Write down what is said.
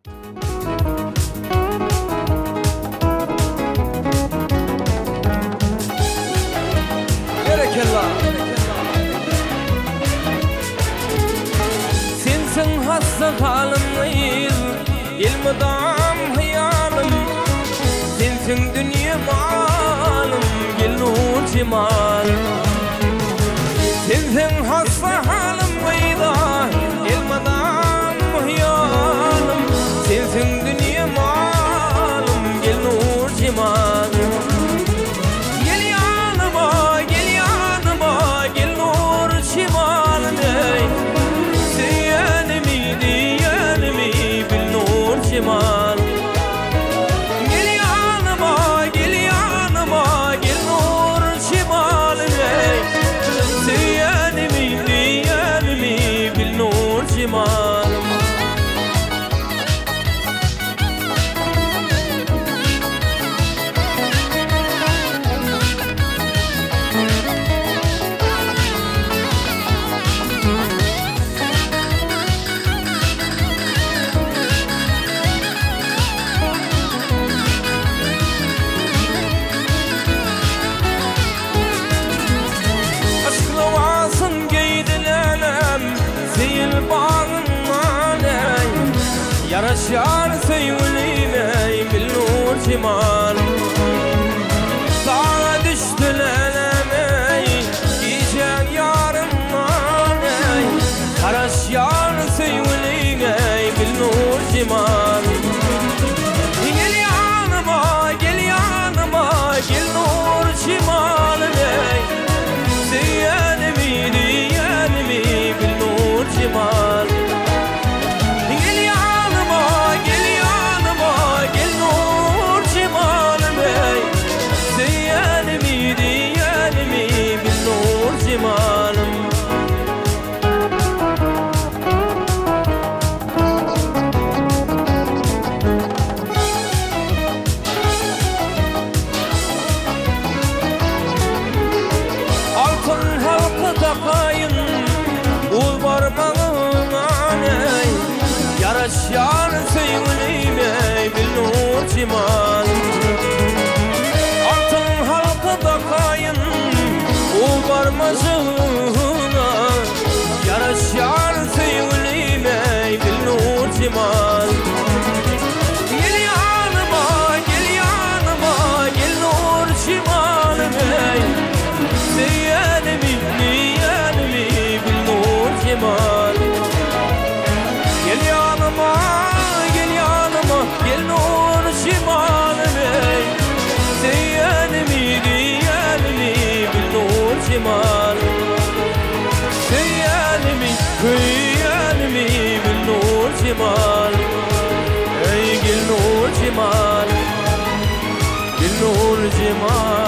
Sensin hassa halımlayır, ilmidam hayalım. Sensin dünya malım, gel nur cemalım. Sensin hassa halımlayır, ilmidam hayalım. Sensin dünya malım, gel nur cemalım. Gel yanıma, gel yanıma, gel nur cemalım. Seyenimi, diyenimi, bil nur cemalım. Gel yanıma, gel yanıma, gel nur cemalım. Seyenimi, diyenimi, bil nur cemalım. Yaraşar sevgilime bil nur cemalım. Sağa düştü leleme giyecek yarımdan. Yaraşar sevgilime bil nur cemalım. Gel yanıma, gel yanıma, gel nur cemalım. Seyenimi, diyenimi, bil nur cemalım. Altın halkı takayın, ul barmağına ney. Yaraşan sevgilime bil nur cemalım. Altın halkı takayın, ul barmağına. Yaraşan sevgilime bil nur cemalım. Gel yanıma, gel yanıma, gel nur cemalım. Seyenimi, diyenimi, bil nur cemalım. Gel yanıma, gel yanıma, gel nur cemalım. Seyenimi, diyenimi, bil nur cemalım. Seyenimi, kıyenimi, bil nur cemalım. Ey gel nur cemalım, gel nur cemalım.